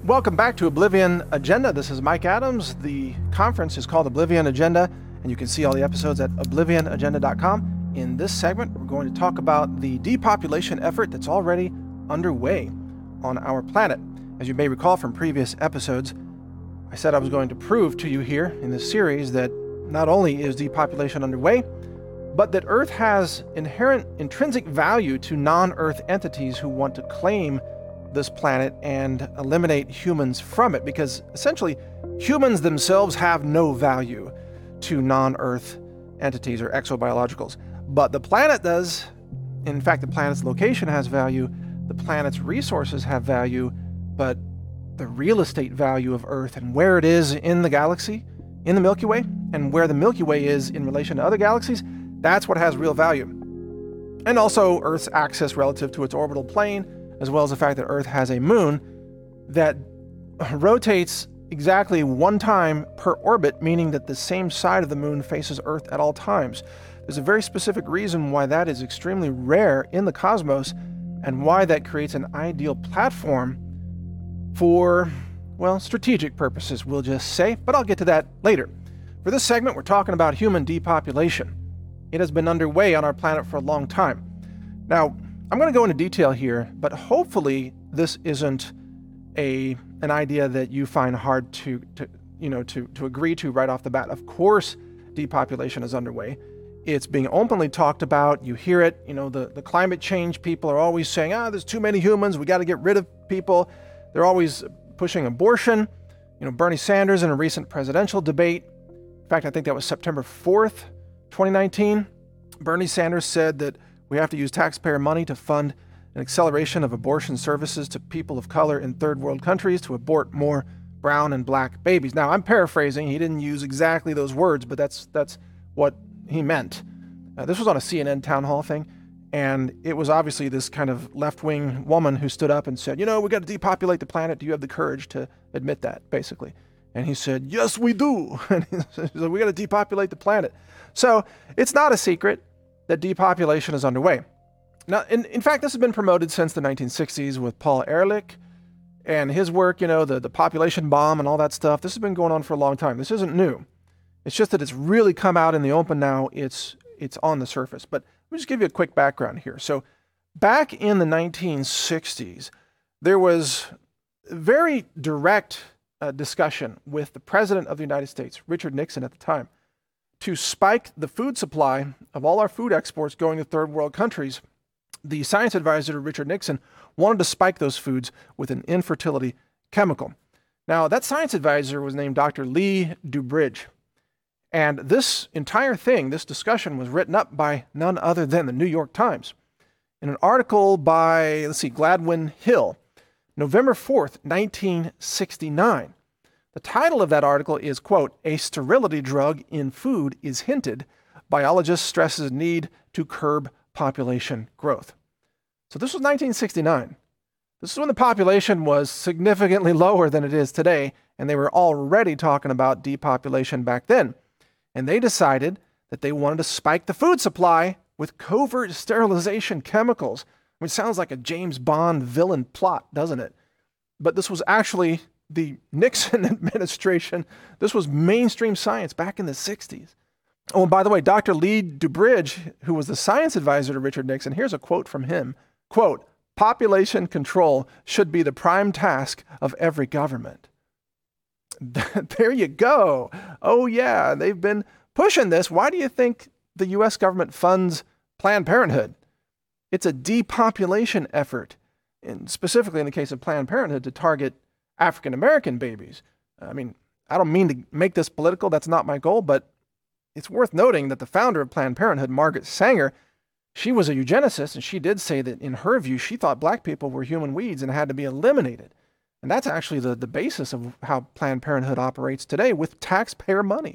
Welcome back to Oblivion Agenda. This is Mike Adams. The conference is called Oblivion Agenda, and you can see all the episodes at oblivionagenda.com. In this segment, we're going to talk about the depopulation effort that's already underway on our planet. As you may recall from previous episodes, I said I was going to prove to you here in this series that not only is depopulation underway, but that Earth has inherent intrinsic value to non-Earth entities who want to claim this planet and eliminate humans from it, because essentially humans themselves have no value to non-Earth entities or exobiologicals. But the planet does. In fact, the planet's location has value, the planet's resources have value, but the real estate value of Earth and where it is in the galaxy, in the Milky Way, and where the Milky Way is in relation to other galaxies, that's what has real value. And also Earth's axis relative to its orbital plane, as well as the fact that Earth has a moon that rotates exactly one time per orbit, meaning that the same side of the moon faces Earth at all times. There's a very specific reason why that is extremely rare in the cosmos and why that creates an ideal platform for, well, strategic purposes, we'll just say, but I'll get to that later. For this segment, we're talking about human depopulation. It has been underway on our planet for a long time. Now, I'm going to go into detail here, but hopefully this isn't an idea that you find hard to agree to right off the bat. Of course, depopulation is underway. It's being openly talked about. You hear it. The climate change people are always saying, there's too many humans. We got to get rid of people. They're always pushing abortion. Bernie Sanders in a recent presidential debate, in fact, I think that was September 4th, 2019, Bernie Sanders said that we have to use taxpayer money to fund an acceleration of abortion services to people of color in third world countries to abort more brown and black babies. Now, I'm paraphrasing. He didn't use exactly those words, but that's what he meant. This was on a CNN town hall thing, and it was obviously this kind of left-wing woman who stood up and said, we got to depopulate the planet. Do you have the courage to admit that, basically? And he said, yes, we do. And he said, we got to depopulate the planet. So it's not a secret that depopulation is underway. Now, in fact, this has been promoted since the 1960s with Paul Ehrlich and his work, the population bomb and all that stuff. This has been going on for a long time. This isn't new. It's just that it's really come out in the open now. It's on the surface. But let me just give you a quick background here. So back in the 1960s, there was very direct discussion with the President of the United States, Richard Nixon at the time, to spike the food supply of all our food exports going to third world countries. The science advisor to Richard Nixon wanted to spike those foods with an infertility chemical. Now, that science advisor was named Dr. Lee Dubridge. And this entire thing, this discussion, was written up by none other than the New York Times in an article by, Gladwin Hill, November 4th, 1969. The title of that article is, quote, "A sterility drug in food is hinted. Biologist stresses need to curb population growth." So this was 1969. This is when the population was significantly lower than it is today, and they were already talking about depopulation back then. And they decided that they wanted to spike the food supply with covert sterilization chemicals. Which sounds like a James Bond villain plot, doesn't it? But this was actually the Nixon administration. This was mainstream science back in the 60s. Oh, and by the way, Dr. Lee Dubridge, who was the science advisor to Richard Nixon, here's a quote from him. Quote, "Population control should be the prime task of every government." There you go. Oh yeah, they've been pushing this. Why do you think the U.S. government funds Planned Parenthood? It's a depopulation effort, and specifically in the case of Planned Parenthood, to target African-American babies. I mean, I don't mean to make this political. That's not my goal, but it's worth noting that the founder of Planned Parenthood, Margaret Sanger, she was a eugenicist, and she did say that in her view, she thought black people were human weeds and had to be eliminated. And that's actually the basis of how Planned Parenthood operates today with taxpayer money.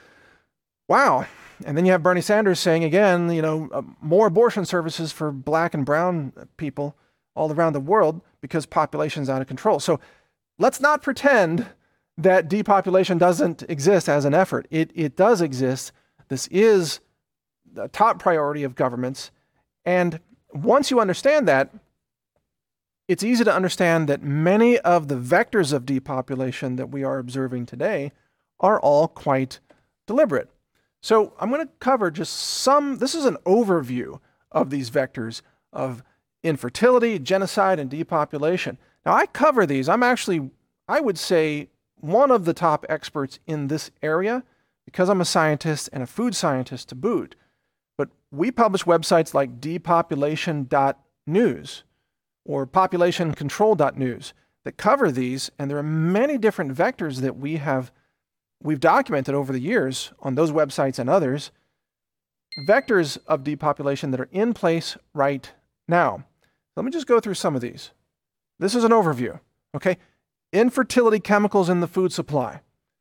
Wow. And then you have Bernie Sanders saying again, more abortion services for black and brown people all around the world because population's out of control. So let's not pretend that depopulation doesn't exist as an effort. It does exist. This is the top priority of governments. And once you understand that, it's easy to understand that many of the vectors of depopulation that we are observing today are all quite deliberate. So I'm going to cover just some, this is an overview of these vectors of infertility, genocide, and depopulation. Now I cover these. I'm actually, I would say, one of the top experts in this area because I'm a scientist and a food scientist to boot. But we publish websites like depopulation.news or populationcontrol.news that cover these, and there are many different vectors that we've documented over the years on those websites and others, vectors of depopulation that are in place right now. Let me just go through some of these. This is an overview, okay? Infertility chemicals in the food supply.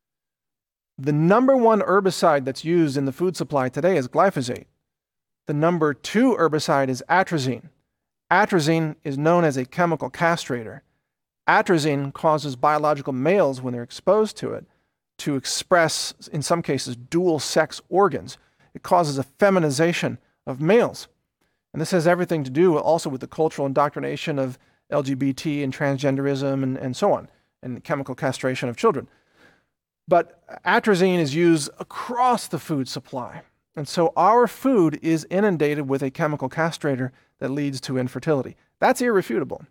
The number one herbicide that's used in the food supply today is glyphosate. The number two herbicide is atrazine. Atrazine is known as a chemical castrator. Atrazine causes biological males, when they're exposed to it, to express, in some cases, dual sex organs. It causes a feminization of males. And this has everything to do also with the cultural indoctrination of LGBT and transgenderism and so on, and the chemical castration of children. But atrazine is used across the food supply. And so our food is inundated with a chemical castrator that leads to infertility. That's irrefutable.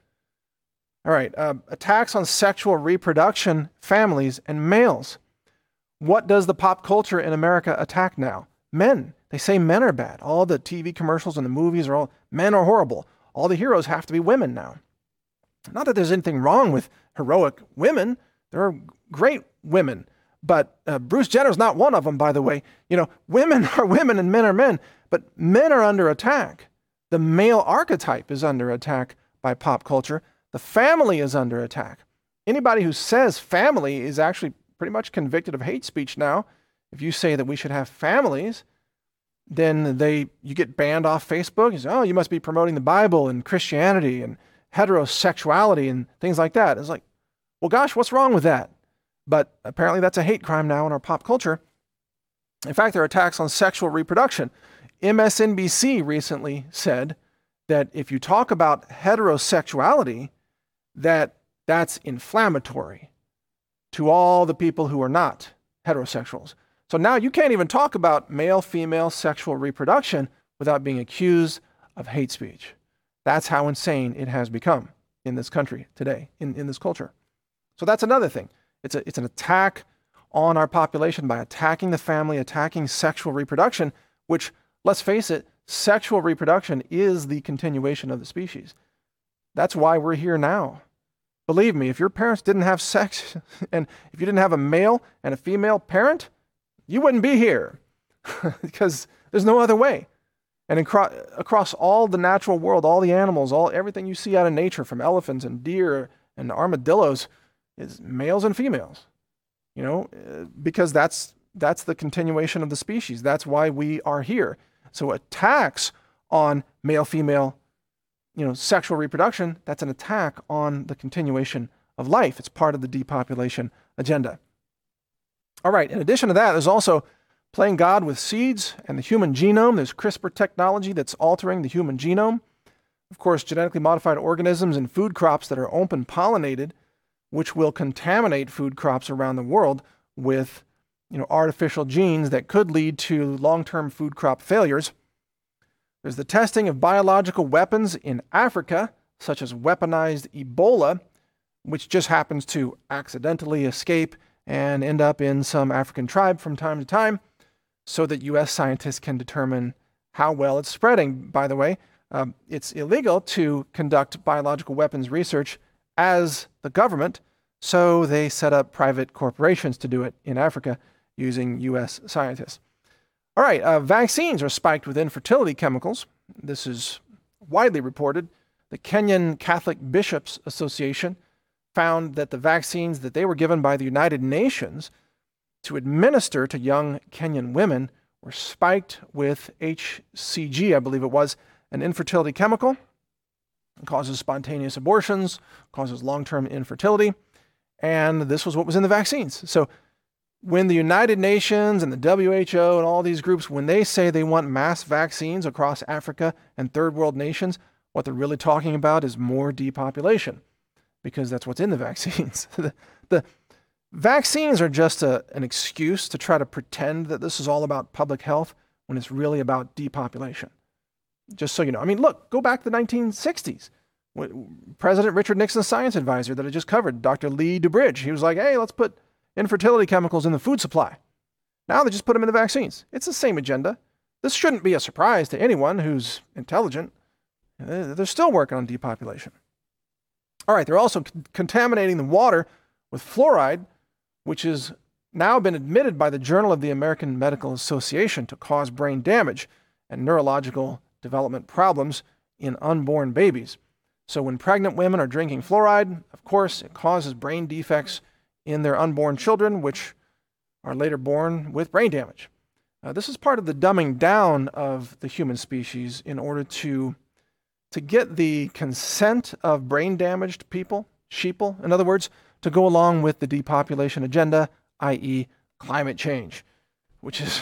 All right, attacks on sexual reproduction, families, and males. What does the pop culture in America attack now? Men. They say men are bad. All the TV commercials and the movies are all, men are horrible. All the heroes have to be women now. Not that there's anything wrong with heroic women. There are great women. But Bruce Jenner's not one of them, by the way. You know, women are women and men are men. But men are under attack. The male archetype is under attack by pop culture. The family is under attack. Anybody who says family is actually pretty much convicted of hate speech now. If you say that we should have families, then you get banned off Facebook. You say, oh, you must be promoting the Bible and Christianity and heterosexuality and things like that. It's like, well, gosh, what's wrong with that? But apparently that's a hate crime now in our pop culture. In fact, there are attacks on sexual reproduction. MSNBC recently said that if you talk about heterosexuality, that's inflammatory to all the people who are not heterosexuals. So now you can't even talk about male-female sexual reproduction without being accused of hate speech. That's how insane it has become in this country today, in this culture. So that's another thing. It's an attack on our population by attacking the family, attacking sexual reproduction, which, let's face it, sexual reproduction is the continuation of the species. That's why we're here now. Believe me, if your parents didn't have sex, and if you didn't have a male and a female parent, you wouldn't be here because there's no other way. And across all the natural world, all the animals, everything you see out of nature, from elephants and deer and armadillos, is males and females. You know, because that's the continuation of the species. That's why we are here. So attacks on male-female, sexual reproduction, that's an attack on the continuation of life. It's part of the depopulation agenda. All right, in addition to that, there's also playing God with seeds and the human genome. There's CRISPR technology that's altering the human genome. Of course, genetically modified organisms and food crops that are open pollinated, which will contaminate food crops around the world with artificial genes that could lead to long-term food crop failures. There's the testing of biological weapons in Africa, such as weaponized Ebola, which just happens to accidentally escape and end up in some African tribe from time to time, so that U.S. scientists can determine how well it's spreading. By the way, it's illegal to conduct biological weapons research as the government, so they set up private corporations to do it in Africa using U.S. scientists. All right, vaccines are spiked with infertility chemicals. This is widely reported. The Kenyan Catholic Bishops Association found that the vaccines that they were given by the United Nations to administer to young Kenyan women were spiked with HCG, I believe it was, an infertility chemical. It causes spontaneous abortions, causes long-term infertility, and this was what was in the vaccines. So when the United Nations and the WHO and all these groups, when they say they want mass vaccines across Africa and third world nations, What they're really talking about is more depopulation, because that's what's in the vaccines. The vaccines are just an excuse to try to pretend that this is all about public health when it's really about depopulation. Just so you know. I mean, look, go back to the 1960s. President Richard Nixon's science advisor that I just covered, Dr. Lee DuBridge, he was like, hey, let's put infertility chemicals in the food supply. Now they just put them in the vaccines. It's the same agenda. This shouldn't be a surprise to anyone who's intelligent. They're still working on depopulation. All right, they're also contaminating the water with fluoride, which has now been admitted by the Journal of the American Medical Association to cause brain damage and neurological development problems in unborn babies. So when pregnant women are drinking fluoride, of course, it causes brain defects in their unborn children, which are later born with brain damage. This is part of the dumbing down of the human species in order to get the consent of brain-damaged people, sheeple, in other words, to go along with the depopulation agenda, i.e. climate change, which is,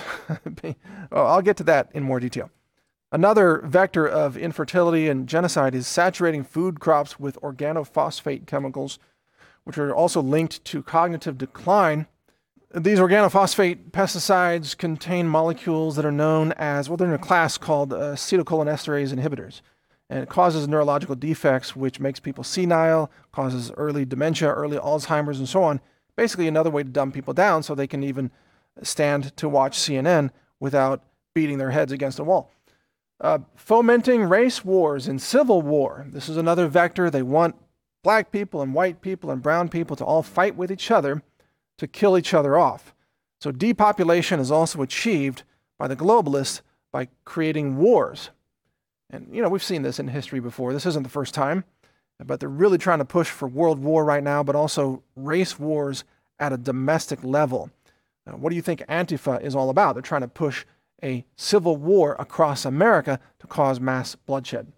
I'll get to that in more detail. Another vector of infertility and genocide is saturating food crops with organophosphate chemicals, which are also linked to cognitive decline. These organophosphate pesticides contain molecules that are known as, well, they're in a class called acetylcholinesterase inhibitors. And it causes neurological defects, which makes people senile, causes early dementia, early Alzheimer's, and so on. Basically, another way to dumb people down so they can even stand to watch CNN without beating their heads against a wall. Fomenting race wars and civil war. This is another vector. They want black people and white people and brown people to all fight with each other to kill each other off. So depopulation is also achieved by the globalists by creating wars. And, you know, we've seen this in history before. This isn't the first time, but they're really trying to push for world war right now, but also race wars at a domestic level. What do you think Antifa is all about? They're trying to push a civil war across America to cause mass bloodshed.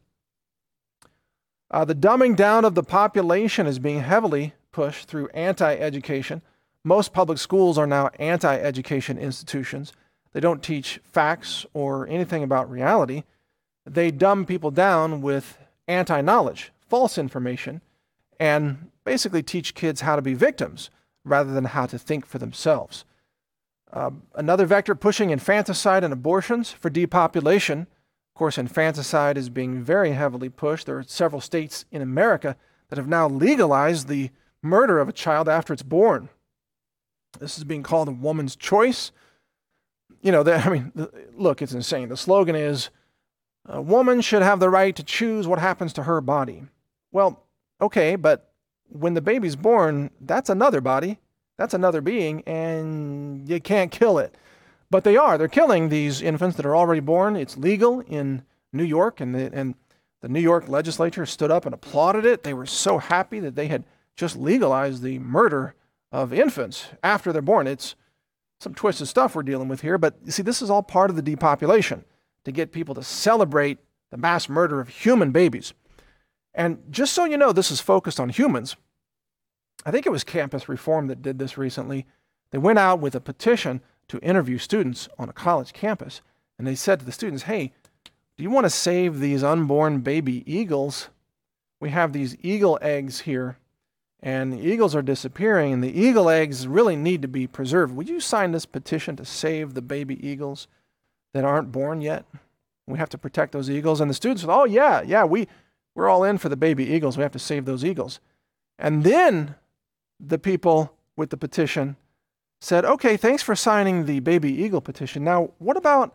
The dumbing down of the population is being heavily pushed through anti-education. Most public schools are now anti-education institutions. They don't teach facts or anything about reality. They dumb people down with anti-knowledge, false information, and basically teach kids how to be victims rather than how to think for themselves. Another vector pushing infanticide and abortions for depopulation. Of course, infanticide is being very heavily pushed. There are several states in America that have now legalized the murder of a child after it's born. This is being called a woman's choice. You know, look, it's insane. The slogan is, a woman should have the right to choose what happens to her body. Well, okay, but when the baby's born, that's another body. That's another being, and you can't kill it. But they're killing these infants that are already born. It's legal in New York, and the New York legislature stood up and applauded it. They were so happy that they had just legalized the murder of infants after they're born. It's some twisted stuff we're dealing with here, but you see, this is all part of the depopulation, to get people to celebrate the mass murder of human babies. And just so you know, this is focused on humans. I think it was Campus Reform that did this recently. They went out with a petition to interview students on a college campus, and they said to the students, hey, do you want to save these unborn baby eagles? We have these eagle eggs here, and the eagles are disappearing, and the eagle eggs really need to be preserved. Would you sign this petition to save the baby eagles that aren't born yet? We have to protect those eagles. And the students said, oh, yeah, we're all in for the baby eagles. We have to save those eagles. And then the people with the petition said, okay, thanks for signing the baby eagle petition. Now, what about,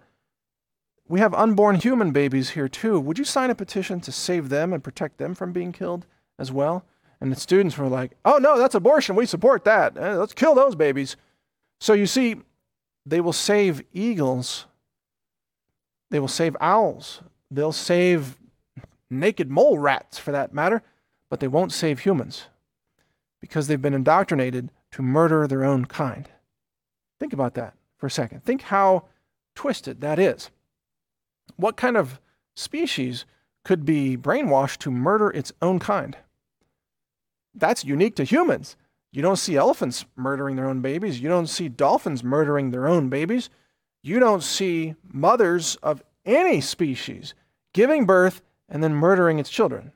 we have unborn human babies here too. Would you sign a petition to save them and protect them from being killed as well? And the students were like, oh no, that's abortion. We support that. Let's kill those babies. So you see, they will save eagles. They will save owls. They'll save naked mole rats, for that matter, but they won't save humans because they've been indoctrinated to murder their own kind. Think about that for a second. Think how twisted that is. What kind of species could be brainwashed to murder its own kind? That's unique to humans. You don't see elephants murdering their own babies. You don't see dolphins murdering their own babies. You don't see mothers of any species giving birth and then murdering its children.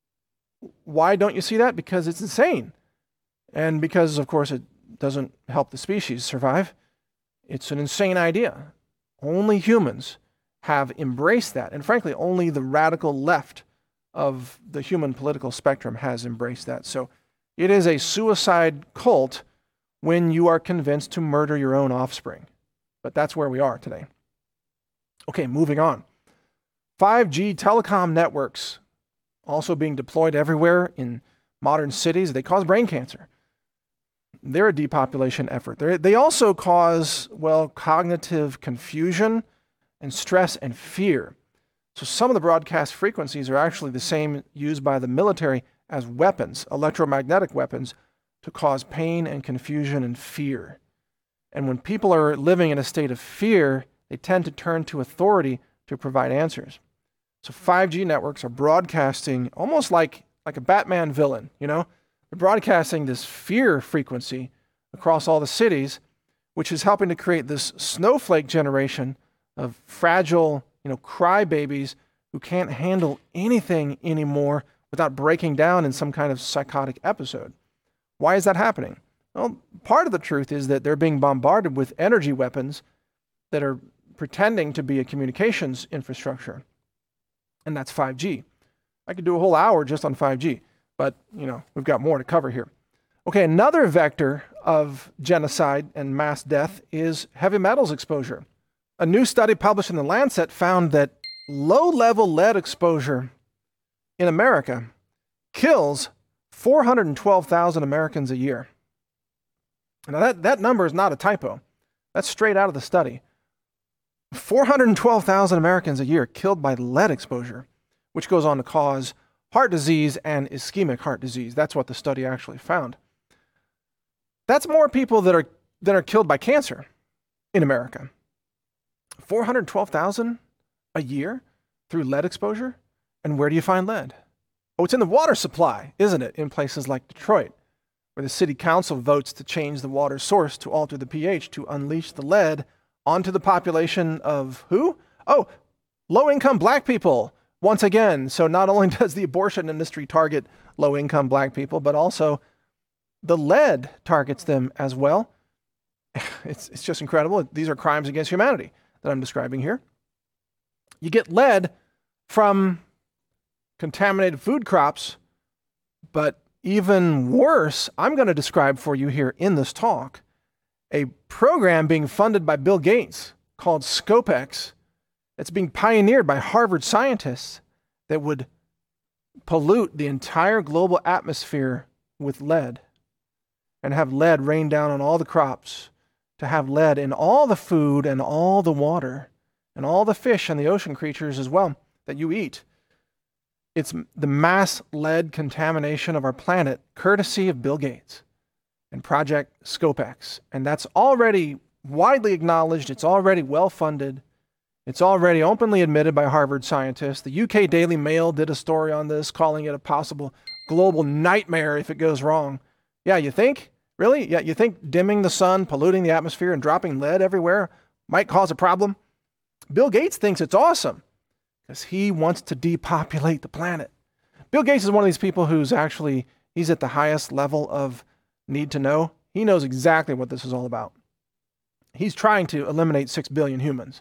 Why don't you see that? Because it's insane. And because, of course, it doesn't help the species survive. It's an insane idea. Only humans have embraced that. And frankly, only the radical left of the human political spectrum has embraced that. So it is a suicide cult when you are convinced to murder your own offspring. But that's where we are today. Okay, moving on. 5G telecom networks also being deployed everywhere in modern cities. They cause brain cancer. They're a depopulation effort. They also cause, cognitive confusion and stress and fear. So some of the broadcast frequencies are actually the same used by the military as weapons, electromagnetic weapons, to cause pain and confusion and fear. And when people are living in a state of fear, they tend to turn to authority to provide answers. So 5G networks are broadcasting almost like a Batman villain, They're broadcasting this fear frequency across all the cities, which is helping to create this snowflake generation of fragile, crybabies who can't handle anything anymore without breaking down in some kind of psychotic episode. Why is that happening? Well, part of the truth is that they're being bombarded with energy weapons that are pretending to be a communications infrastructure, and that's 5G. I could do a whole hour just on 5G, but, we've got more to cover here. Okay, another vector of genocide and mass death is heavy metals exposure. A new study published in The Lancet found that low-level lead exposure in America kills 412,000 Americans a year. Now that number is not a typo. That's straight out of the study. 412,000 Americans a year killed by lead exposure, which goes on to cause heart disease and ischemic heart disease. That's what the study actually found. That's more people that are killed by cancer in America. 412,000 a year through lead exposure? And where do you find lead? Oh, it's in the water supply, isn't it, in places like Detroit, where the city council votes to change the water source to alter the pH to unleash the lead onto the population of who? Oh, low-income black people, once again. So not only does the abortion industry target low-income black people, but also the lead targets them as well. It's just incredible. These are crimes against humanity that I'm describing here. You get lead from contaminated food crops, but even worse, I'm going to describe for you here in this talk a program being funded by Bill Gates called ScopeX. It's being pioneered by Harvard scientists that would pollute the entire global atmosphere with lead and have lead rain down on all the crops, to have lead in all the food and all the water and all the fish and the ocean creatures as well that you eat. It's the mass lead contamination of our planet, courtesy of Bill Gates and Project ScopeX. And that's already widely acknowledged. It's already well-funded. It's already openly admitted by Harvard scientists. The UK Daily Mail did a story on this, calling it a possible global nightmare if it goes wrong. Yeah, you think? Really? Yeah, you think dimming the sun, polluting the atmosphere, and dropping lead everywhere might cause a problem? Bill Gates thinks it's awesome because he wants to depopulate the planet. Bill Gates is one of these people he's at the highest level of need to know. He knows exactly what this is all about. He's trying to eliminate 6 billion humans.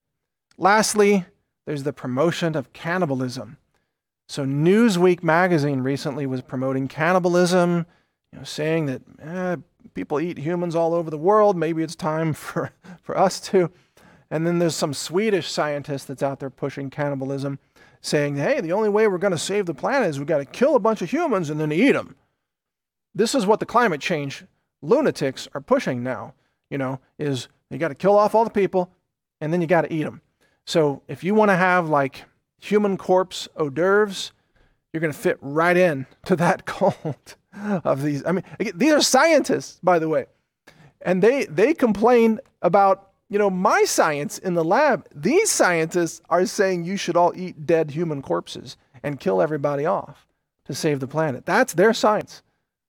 Lastly, there's the promotion of cannibalism. So Newsweek magazine recently was promoting cannibalism, saying that people eat humans all over the world. Maybe it's time for us to. And then there's some Swedish scientist that's out there pushing cannibalism, saying, hey, the only way we're going to save the planet is we've got to kill a bunch of humans and then eat them. This is what the climate change lunatics are pushing now, is you got to kill off all the people and then you got to eat them. So if you want to have like human corpse hors d'oeuvres, you're going to fit right in to that cult of these. I mean, these are scientists, by the way, and they complain about, my science in the lab. These scientists are saying you should all eat dead human corpses and kill everybody off to save the planet. That's their science.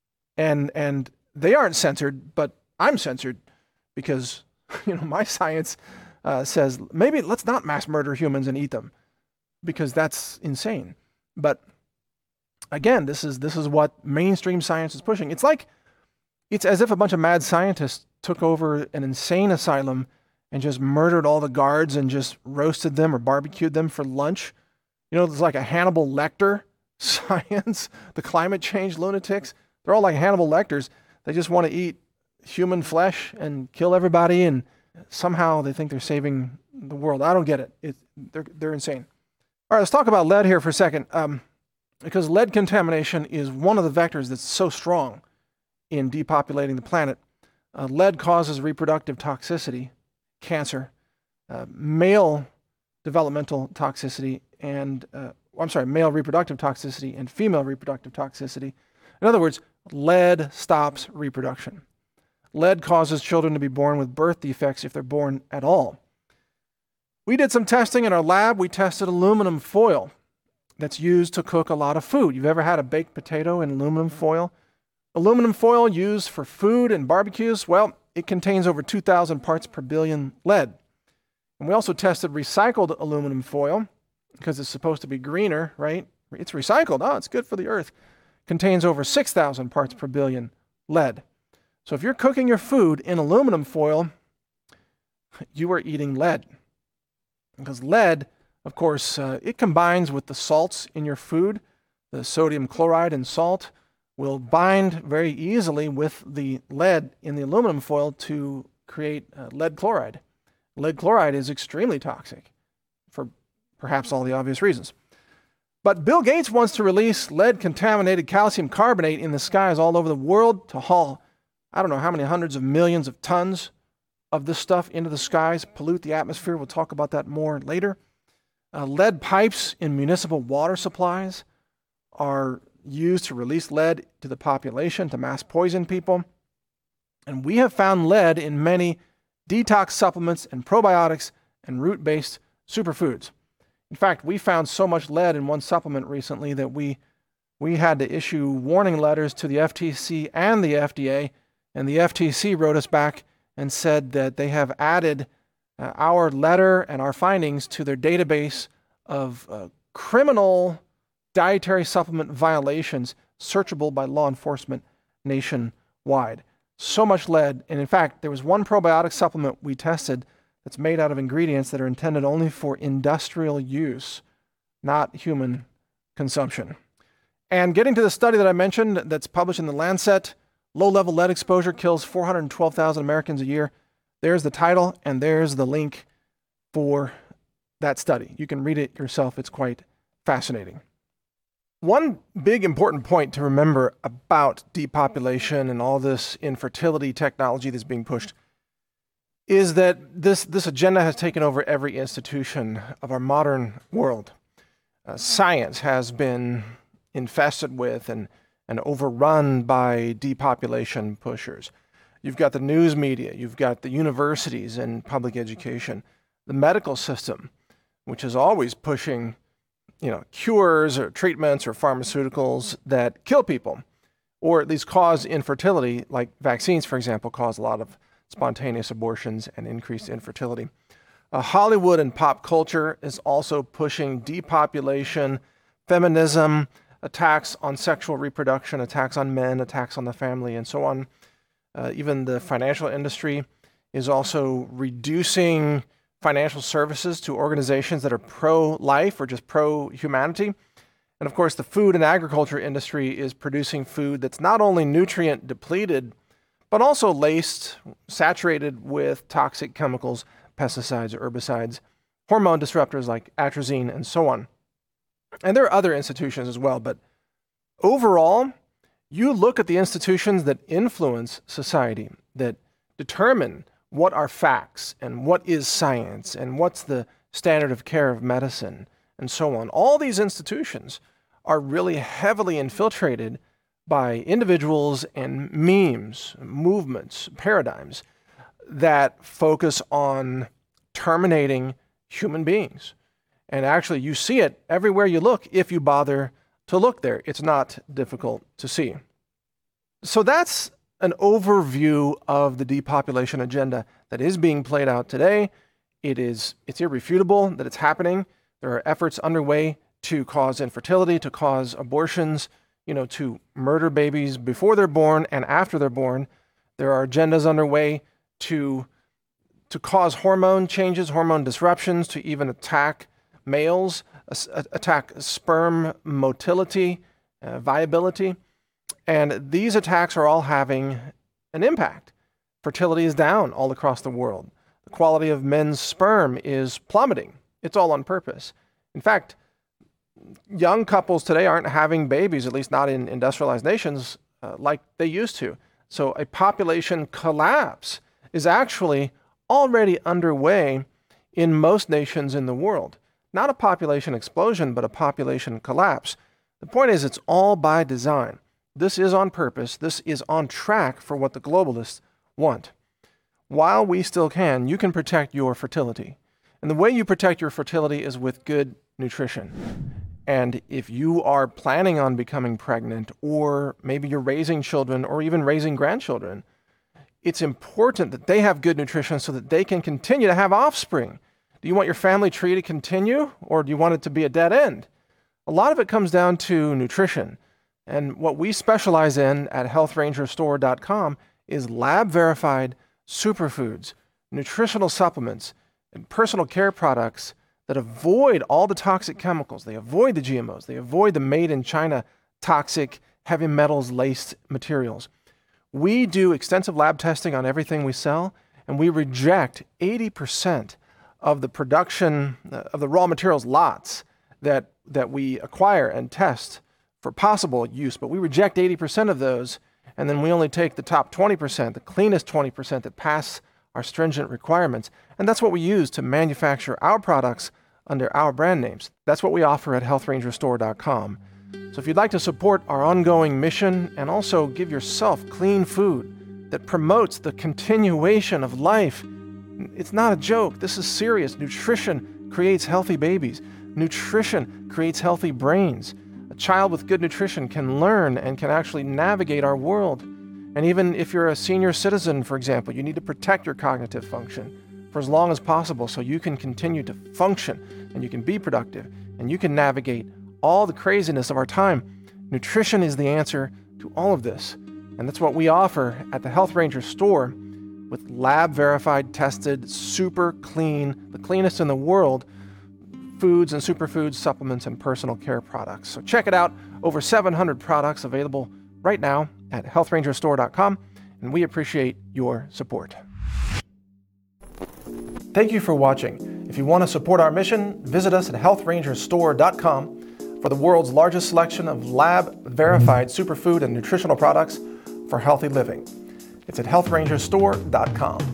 And they aren't censored, but I'm censored because, my science says maybe let's not mass murder humans and eat them. because that's insane. But again, this is what mainstream science is pushing. It's as if a bunch of mad scientists took over an insane asylum and just murdered all the guards and just roasted them or barbecued them for lunch. It's like a Hannibal Lecter science. The climate change lunatics, they're all like Hannibal Lecters. They just want to eat human flesh and kill everybody, and somehow they think they're saving the world. I don't get it. They're insane. All right, let's talk about lead here for a second, because lead contamination is one of the vectors that's so strong in depopulating the planet. Lead causes reproductive toxicity, cancer, male developmental toxicity, and male reproductive toxicity and female reproductive toxicity. In other words, lead stops reproduction. Lead causes children to be born with birth defects if they're born at all. We did some testing in our lab. We tested aluminum foil that's used to cook a lot of food. You've ever had a baked potato in aluminum foil? Aluminum foil used for food and barbecues, well, it contains over 2,000 parts per billion lead. And we also tested recycled aluminum foil because it's supposed to be greener, right? It's recycled. Oh, it's good for the earth. Contains over 6,000 parts per billion lead. So if you're cooking your food in aluminum foil, you are eating lead. Because lead, of course, it combines with the salts in your food. The sodium chloride and salt will bind very easily with the lead in the aluminum foil to create lead chloride. Lead chloride is extremely toxic for perhaps all the obvious reasons. But Bill Gates wants to release lead-contaminated calcium carbonate in the skies all over the world to haul, I don't know how many hundreds of millions of tons of this stuff into the skies, pollute the atmosphere. We'll talk about that more later. Lead pipes in municipal water supplies are used to release lead to the population to mass poison people. And we have found lead in many detox supplements and probiotics and root-based superfoods. In fact, we found so much lead in one supplement recently that we had to issue warning letters to the FTC and the FDA, and the FTC wrote us back and said that they have added our letter and our findings to their database of criminal dietary supplement violations searchable by law enforcement nationwide. So much lead. And in fact, there was one probiotic supplement we tested that's made out of ingredients that are intended only for industrial use, not human consumption. And getting to the study that I mentioned that's published in The Lancet, low-level lead exposure kills 412,000 Americans a year. There's the title, and there's the link for that study. You can read it yourself. It's quite fascinating. One big important point to remember about depopulation and all this infertility technology that's being pushed is that this agenda has taken over every institution of our modern world. Science has been infested with and overrun by depopulation pushers. You've got the news media, you've got the universities and public education, the medical system, which is always pushing cures or treatments or pharmaceuticals that kill people, or at least cause infertility, like vaccines, for example, cause a lot of spontaneous abortions and increased infertility. Hollywood and pop culture is also pushing depopulation, feminism, attacks on sexual reproduction, attacks on men, attacks on the family, and so on. Even the financial industry is also reducing financial services to organizations that are pro-life or just pro-humanity. And of course, the food and agriculture industry is producing food that's not only nutrient depleted, but also laced, saturated with toxic chemicals, pesticides, herbicides, hormone disruptors like atrazine, and so on. And there are other institutions as well, but overall, you look at the institutions that influence society, that determine what are facts and what is science and what's the standard of care of medicine and so on. All these institutions are really heavily infiltrated by individuals and memes, movements, paradigms that focus on terminating human beings. And actually, you see it everywhere you look if you bother to look there. It's not difficult to see. So that's an overview of the depopulation agenda that is being played out today. It's irrefutable that it's happening. There are efforts underway to cause infertility, to cause abortions, to murder babies before they're born and after they're born. There are agendas underway to cause hormone changes, hormone disruptions, to even attack males, attack sperm motility, viability. And these attacks are all having an impact. Fertility is down all across the world. The quality of men's sperm is plummeting. It's all on purpose. In fact, young couples today aren't having babies, at least not in industrialized nations, like they used to. So a population collapse is actually already underway in most nations in the world. Not a population explosion, but a population collapse. The point is, it's all by design. This is on purpose. This is on track for what the globalists want. While we still can, you can protect your fertility. And the way you protect your fertility is with good nutrition. And if you are planning on becoming pregnant, or maybe you're raising children or even raising grandchildren, it's important that they have good nutrition so that they can continue to have offspring. Do you want your family tree to continue, or do you want it to be a dead end? A lot of it comes down to nutrition. And what we specialize in at healthrangerstore.com is lab-verified superfoods, nutritional supplements, and personal care products that avoid all the toxic chemicals. They avoid the GMOs. They avoid the made-in-China toxic heavy metals-laced materials. We do extensive lab testing on everything we sell, and we reject 80% of the production of the raw materials lots that we acquire and test for possible use, but we reject 80% of those, and then we only take the top 20%, the cleanest 20% that pass our stringent requirements, and that's what we use to manufacture our products under our brand names. That's what we offer at healthrangerstore.com. So if you'd like to support our ongoing mission and also give yourself clean food that promotes the continuation of life, it's not a joke. This is serious. Nutrition creates healthy babies. Nutrition creates healthy brains. A child with good nutrition can learn and can actually navigate our world. And even if you're a senior citizen, for example, you need to protect your cognitive function for as long as possible so you can continue to function and you can be productive and you can navigate all the craziness of our time. Nutrition is the answer to all of this. And that's what we offer at the Health Ranger store with lab-verified, tested, super clean, the cleanest in the world, foods and superfoods, supplements, and personal care products. So check it out. Over 700 products available right now at healthrangerstore.com, and we appreciate your support. Thank you for watching. If you want to support our mission, visit us at healthrangerstore.com for the world's largest selection of lab-verified superfood and nutritional products for healthy living. It's at healthrangerstore.com.